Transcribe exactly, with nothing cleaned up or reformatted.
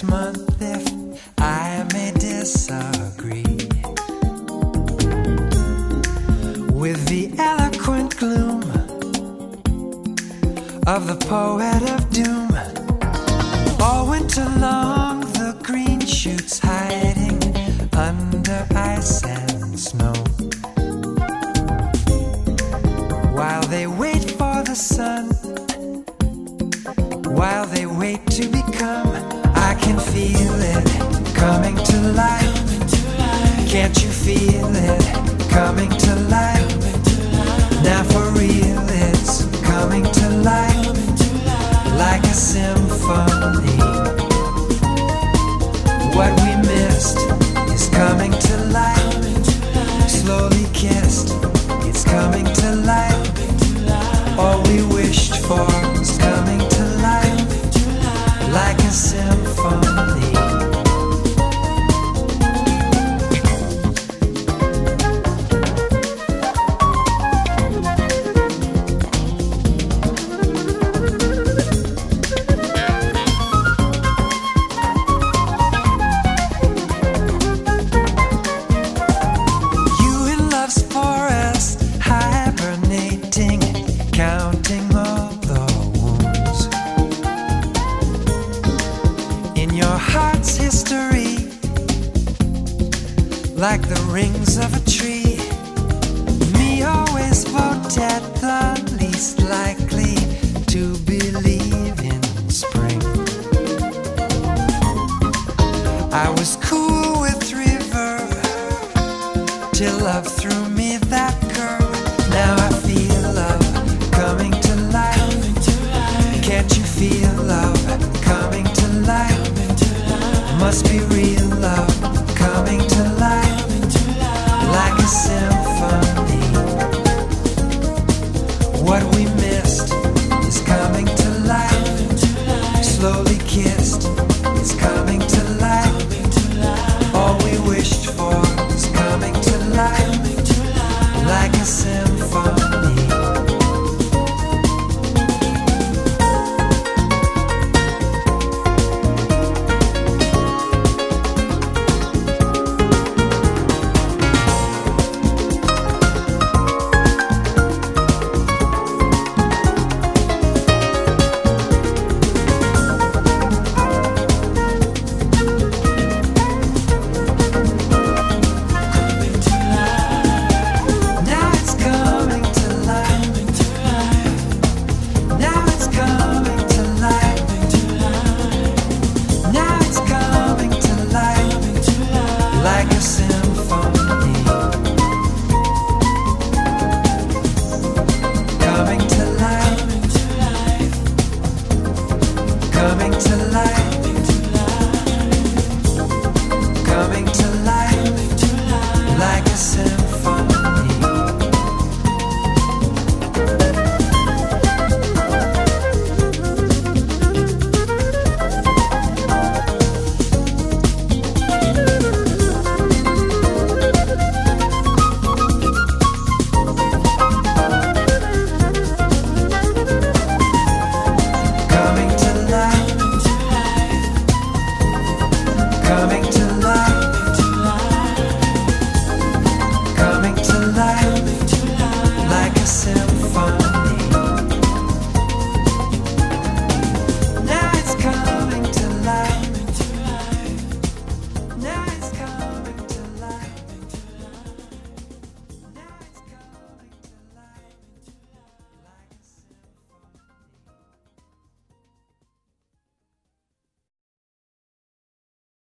month if I may disagree with the eloquent gloom of the poet of doom. All winter long the green shoots hiding under ice and snow, while they wait for the sun, while they wait to become. I can feel it coming to life. Can't you feel it coming to life? Now for real it's coming to life, like a symphony. What we missed is coming to life, slowly kissed, it's coming to life. All we wished for is coming to life, like a symphony. Counting all the wounds in your heart's history, like the rings of a tree.